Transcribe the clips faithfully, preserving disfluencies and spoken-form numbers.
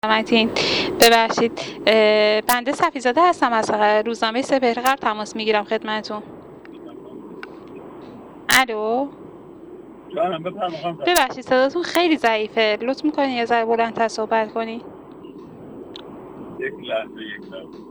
متین ببخشید، اه، بنده صفیزاده هستم از روزنامه سپهر تماس میگیرم خدمتتون. الو، جانم بفرمایید. ببخشید صداتون خیلی ضعیفه، لطف میکنین یه ذره بلندتر صحبت کنین. یک لحظه یک لحظه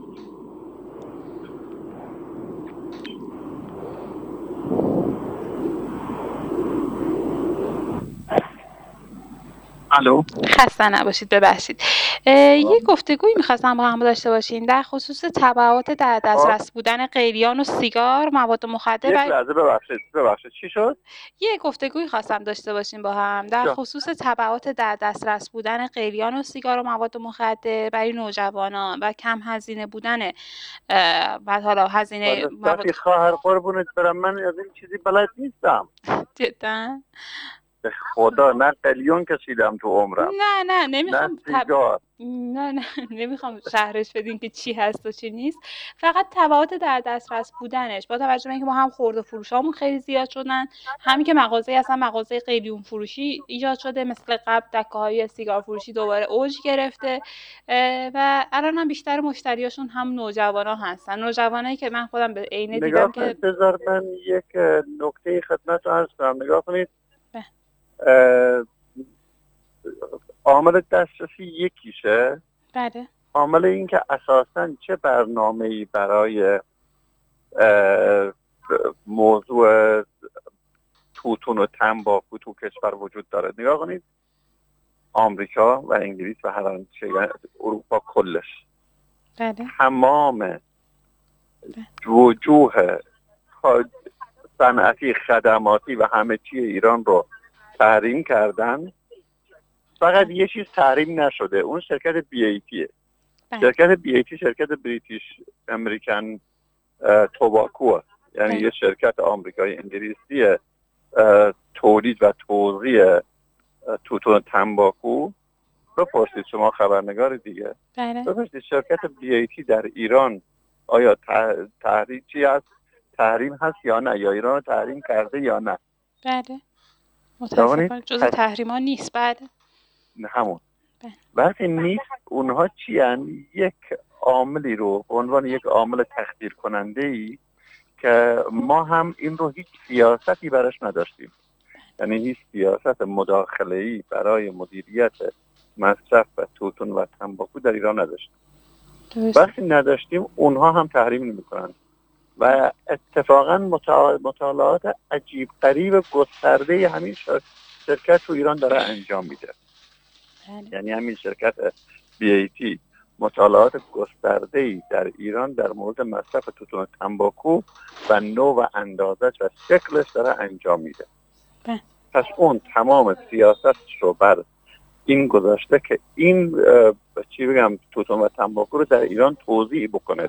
الو، خسته نباشید، ببخشید. یه گفتگویی میخواستم با هم داشته باشیم در خصوص تبعات در دسترس بودن قیریان و سیگار مواد مخدر. یک لحظه ببخشید ببخشید چی شد؟ یه گفتگویی خواستم داشته باشیم با هم در خصوص تبعات در دسترس بودن قیریان و سیگار و مواد مخدر برای نوجوانان و کم هزینه بودن و حالا هزینه مواد خواهر قربونت برم، من از این چیزی بلد نیستم جدا. به خدا نه قلیون کشیدم تو عمرم. نه نه نمیخوام نه سیگار. نه نه نمیخوام شهرش بدین که چی هست و چی نیست، فقط تبعات در دسترس بودنش با توجه به اینکه ما هم خرده فروشامون خیلی زیاد شدن، همین که مغازه اصلا مغازه قلیون فروشی ایجاد شده مثل قبل دکه‌های سیگار فروشی دوباره اوج گرفته و الان هم بیشتر مشتریاشون هم نوجوانا هستن، نوجوانایی که من خودم به عینه دیدم که بذار من یک نکته خدمتتون عرض کنم. نگاه کنید، عامل دسترسی یکیشه. بله. عامل این که اساساً چه برنامه‌ای برای موضوع توتون و تنباکو تو کشور وجود داره. نگاه کنید، آمریکا و انگلیس و هر آنچه اروپا کلش، بله. تمام وجوه صنعتی، خدماتی و همه چی ایران رو تحریم کردن. فقط یه چیز تحریم نشده، اون شرکت بی ای تیه. شرکت بی ای تی شرکت بریتیش امریکن توباکو، یعنی یه شرکت آمریکایی انگلیسی تولید و توزیع توتون تنباکو. بپرسید شما خبرنگار دیگه، بپرسید شرکت بی ای تی در ایران آیا تحریم چی هست؟ تحریم هست یا نه؟ یا ایران تحریم کرده یا نه؟ بله متاسفانه جزء تحریم ها نیست. بله همون وقتی نیست، اونها چی هن؟ یک عاملی رو به عنوان یک عامل تخدیر کننده ای که ما هم این رو هیچ سیاستی براش نداشتیم، یعنی هیچ سیاست مداخله‌ای برای مدیریت مصرف و توتون و تنباکو در ایران نداشتیم. وقتی نداشتیم اونها هم تحریم نمی‌کنن و اتفاقا مطالعات عجیب غریب گسترده همین شرکت تو ایران داره انجام میده. یعنی همین شرکت بی ای تی مطالعات گسترده‌ای در ایران در مورد مصرف توتون تنباکو و نوع و اندازش و شکلش داره انجام میده. پس اون تمام سیاستش رو بر این گذاشته که این چی بگم توتون و تنباکو رو در ایران توزیع بکنه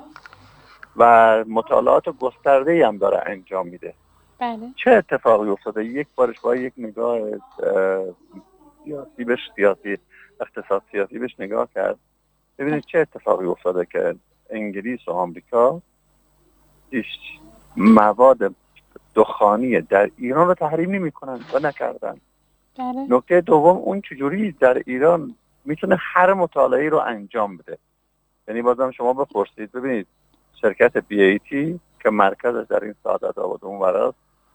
و مطالعات گسترده‌ای هم داره انجام میده. بله. چه اتفاقی افتاده؟ یک بارش با یک نگاه سیاسی بهش سیاسی اقتصاد سیاسی بهش نگاه کرد، ببینید چه اتفاقی افتاده که انگلیس و آمریکا هیچ مواد دخانی در ایران رو تحریم نمی‌کنن و نکردن. بله. نکته دوم، اون چجوری در ایران میتونه هر مطالعه‌ای رو انجام بده. یعنی بازم شما بپرسید، ببینید شرکت بی ای تی که مرکزش در این سعادت آباد اونوراست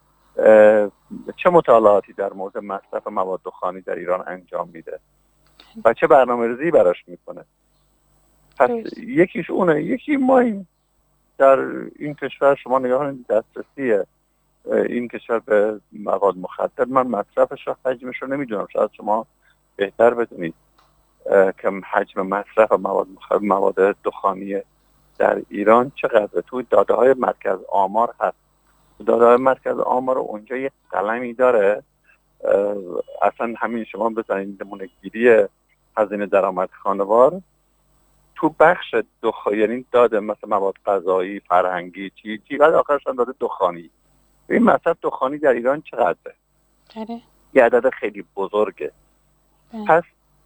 چه مطالعاتی در مورد مصرف مواد دخانی در ایران انجام میده و چه برنامه‌ریزی براش میکنه. پس یکیش اونه. یکی ما این در این کشور، شما نگاه کنید دسترسی این کشور به مواد مخدر، من مصرفش رو حجمش رو نمیدونم، شاید شما بهتر بدونید که حجم مصرف مواد مخدر، مواد دخانی در ایران چقدر. توی داده های مرکز آمار هست. داده های مرکز آمار اونجا یک قلمی داره، اصلا همین شما بزنید نمونه‌گیری هزینه درآمد خانوار تو بخش دخانی، یعنی داده مثل مواد غذایی، فرهنگی، چی چی بعد آخرش هم داده دخانی. این مصرف دخانی در ایران چقدره؟ بله. یه عدد خیلی بزرگه. بله. پس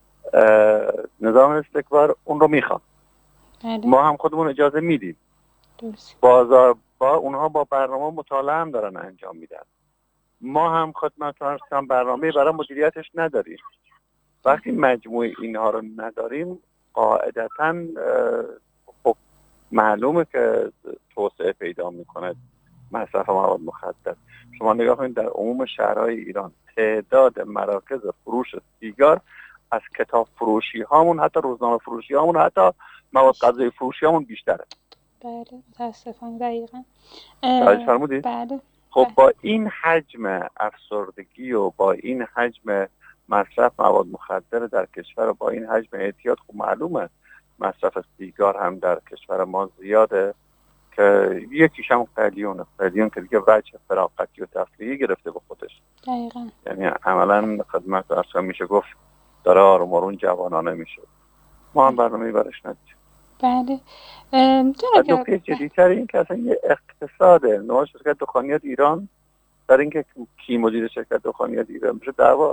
نظام استکبار اون رو میخواد. بله. ما هم خودمون اجازه میدیم. درست. بازار با اونها با برنامه مطالعه هم دارن انجام میدن. ما هم خدمتتون عرض کنم برنامه برای مدیریتش نداریم. وقتی مجموعه اینها رو نداریم، قاعدتاً خب معلومه که توسعه پیدا میکنه مصرف مواد مخدر. شما نگاه کنید در عموم شهرهای ایران تعداد مراکز فروش سیگار از کتاب فروشی هامون، حتی روزنامه فروشی هامون، حتی مواد غذایی فروشی هامون بیشتره. بله متاسفانه دقیقاً. توجه فرمودید؟ بله. خب با این حجم افسردگی و با این حجم مصرف مواد مخدر در کشور و با این حجم اعتیاد، خب معلومه مصرف سیگار هم در کشور ما زیاده که یکیش هم قلیونه. قلیون که دیگه وجه فراغتی و تفریحی گرفته به خودش. دقیقاً. یعنی عملاً خدمت ارسا میشه گفت داره آروم آروم جوانانه میشه. ما هم برنامه‌ای برش نداریم. بله. نکته جدی‌تر این که اصلا یه اقتصاده. نوع شرکت دخانیات ایران در اینکه کی مدیر شرکت دخانیات ایران بشه دعوا.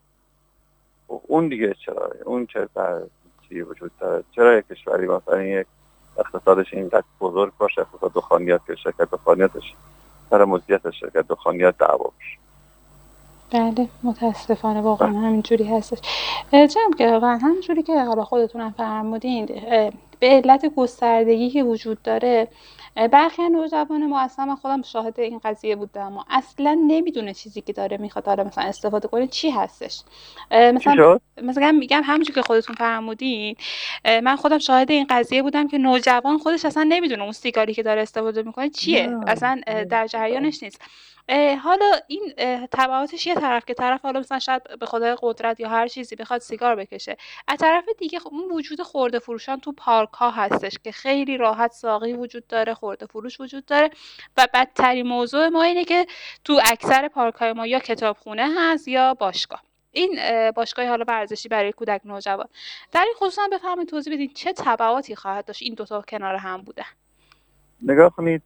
اون دیگه چرا؟ اون چه در چی وجود داره؟ چرا یک کشوری مثلا یک اقتصادش اینقدر بزرگ باشه، اقتصاد دخانیات که شرکت دخانیاتش سر مدیریت شرکت دخانیات دعوا بشه؟ بله متاسفانه واقعا همینجوری هستش. جناب که واقعا همینجوری که حالا خودتون هم فرمودین به علت گستردگی که وجود داره برخی از نوجوان ما، اصلا من خودم شاهد این قضیه بودم، ما اصلا نمیدونه چیزی که داره میخواد حالا مثلا استفاده کنه چی هستش. مثلا مثلا میگم همونجوری که خودتون فرمودین من خودم شاهد این قضیه بودم که نوجوان خودش اصلا نمیدونه اون سیگاری که داره استفاده میکنه چیه، نه. اصلا در جریانش نیست. حالا این تبعاتش یه طرف که طرف حالا مثلا شاید به خدای قدرت یا هر چیزی بخواد سیگار بکشه، از طرف دیگه خب اون وجود خرده فروشان تو پارک ها هستش که خیلی راحت ساقی وجود داره، خرده فروش وجود داره و بدترین موضوع ما اینه که تو اکثر پارک های ما یا کتابخونه هست یا باشگاه. این باشگاه حالا ورزشی برای کودک نوجوان. در این خصوص هم بفرمایید توضیح بدین چه تبعاتی خواهد داشت این دو تا کنار هم بودن؟ نگاه کنید،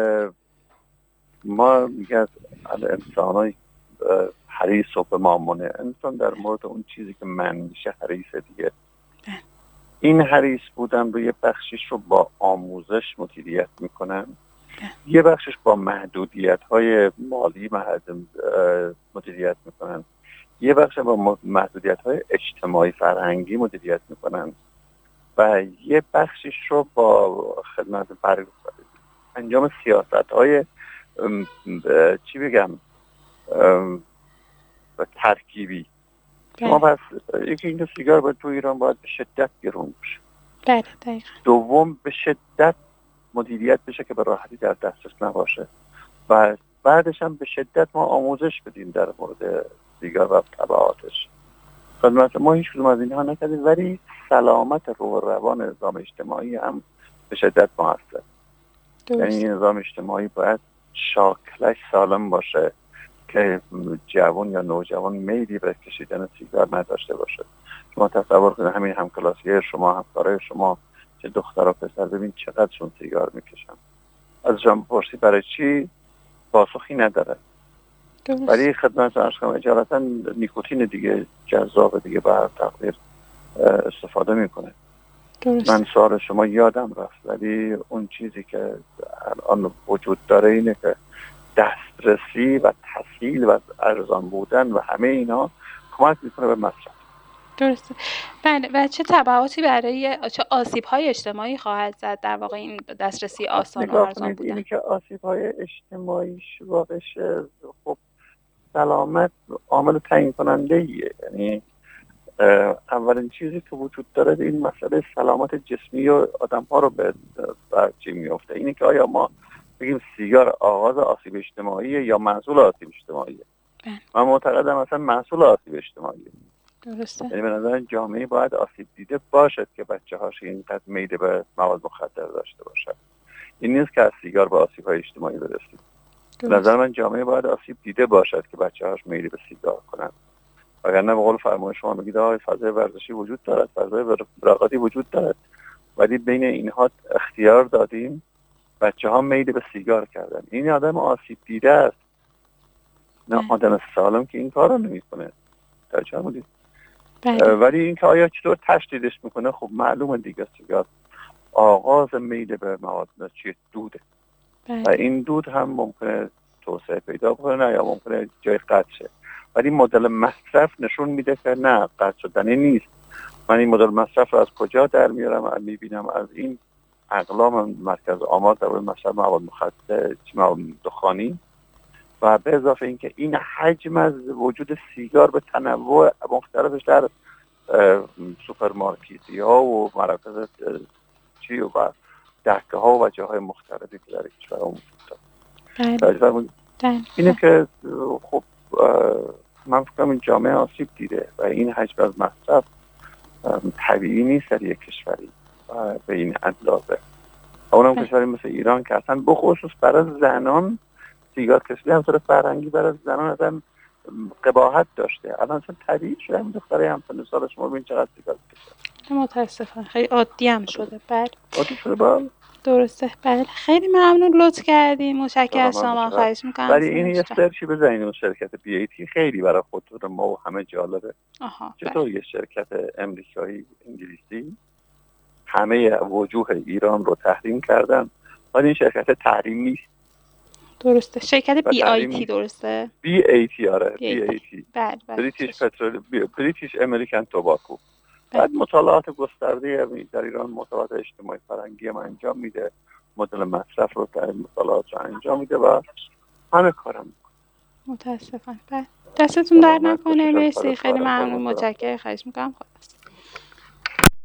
ما میگه از انسانای حریص و به مامونه، انسان در مورد اون چیزی که من میشه حریص دیگه. این حریص بودن رو یه بخشش رو با آموزش مدیریت میکنن، یه بخشش با محدودیت های مالی مدیریت میکنن، یه بخش با محدودیت های اجتماعی فرهنگی مدیریت میکنن و یه بخشش رو با خدمت بر انجام سیاست های چی بگم ترکیبی. شما پس یکی این سیگار باید تو ایران باید به شدت گرون بشه. بله دقیقاً. دوم به شدت مدیریت بشه که به راحتی در دسترس نباشه و بعدش هم به شدت ما آموزش بدیم در مورد سیگار و تبعاتش. خدمت ما هیچ کدوم از اینها نکردیم، ولی سلامت روح و روان نظام اجتماعی هم به شدت موثر. یعنی نظام اجتماعی باید شاکلش سالم باشه که جوان یا نوجوان میلی به کشیدن سیگار نداشته باشه. شما تصور کنید همین همکلاسیه شما، همکارای شما، چه دختر و پسر، ببین چقدرشون سیگار میکشن. ازشون بپرسی برای چی، پاسخی نداره. ولی خدمت عرض کنم اجالتا نیکوتین دیگه جذاب دیگه بر تقدیر استفاده میکنه. درست. من سوال شما یادم رفت، ولی اون چیزی که الان وجود داره اینه که دسترسی و تسهیل و ارزان بودن و همه اینا کمک میکنه به مصرف. درسته. بله. و چه تبعاتی برای چه آسیب‌های اجتماعی خواهد زد در واقع این دسترسی آسان و ارزان بودن؟ اینی که آسیب‌های اجتماعیش واقعش خب سلامت عامل تعیین کننده ایه. یعنی اولین چیزی که وجود داره این مسئله سلامت جسمی و آدم‌ها رو به برچی میفته. اینی که آیا ما بگیم سیگار آغاز آسیب اجتماعیه یا محصول آسیب اجتماعیه؟ من معتقدم مثلا محصول آسیب اجتماعیه. درسته. یعنی به نظر جامعه باید آسیب دیده باشد که بچه‌هاش اینقدر میل به مواد مخدر داشته باشد. این نیست که از سیگار به آسیب‌های اجتماعی برسیم. به نظر من جامعه باید آسیب دیده باشد که بچه‌هاش میل به سیگار کنند. وگرنه به قول فرمایش شما بگید آقای فضای ورزشی وجود دارد، فضای رقابتی وجود دارد، ولی بین اینها اختیار دادیم بچه‌ها میل به سیگار کردن. این آدم آسیب دیده است، نه آدم سالم که این کارو نمی‌کنه. توجه بودید؟ ولی این که آیا چطور تشدیدش میکنه، خب معلومه دیگه سیگار آغاز میل به مواد چیه دوده. بله. و این دود هم ممکنه توسعه پیدا کنه یا ممکنه جای قطع شه، ولی مدل مصرف نشون میده که نه قطع شدنی نیست. من این مدل مصرف رو از کجا در میارم؟ میبینم از این اقلام مرکز آمار در مصرف مواد مخدر، مواد دخانی، و به اضافه اینکه این حجم از وجود سیگار به تنوع مختلفش در سوپرمارکتی ها و مراکز چی و دهکه ها و جاهای مختلفی که در کشور وجود داره. اینه که خب من فکرم این جامعه آسیب دیده و این حجم از مصرف طبیعی نیست در یک کشوری به این اندازه. اونم کشوری مثل ایران که اصلا بخصوص برای زنان سیگار کشیدن همطور فرهنگی برای زنان اصلا قباحت داشته. الان اصلا طبیعی شده همین دختره همسن سالش ما ببین چقدر سیگار کشیده. متاسفم خیلی عادی هم شده. بله عادی شده. بله درسته. بله خیلی ممنون، لطف کردیم، متشکرم از شما. خواهش میکنم. ولی این یه سرچی بزنید اون شرکت بی ای تی خیلی برای خودتون ما و همه جالبه. چطور یه شرکت امریکایی انگلیسی همه وجوه ایران رو تحریم کردن ولی این شرکت تحریم نیست. درسته. شرکت بی آی تی درسته؟ بی ای تی آره بی ای تی. بله بله. بریتیش پترول بریتیش امریکن توباکو. بعد مطالعات گسترده در ایران مطالعات اجتماعی فرهنگی هم انجام میده، مدل مصرف رو در مطالعات رو انجام میده و همه کارم متاسفم. بله دستتون در نکنه. مرسی، خیلی ممنون، متشکرم. خواهش میکنم.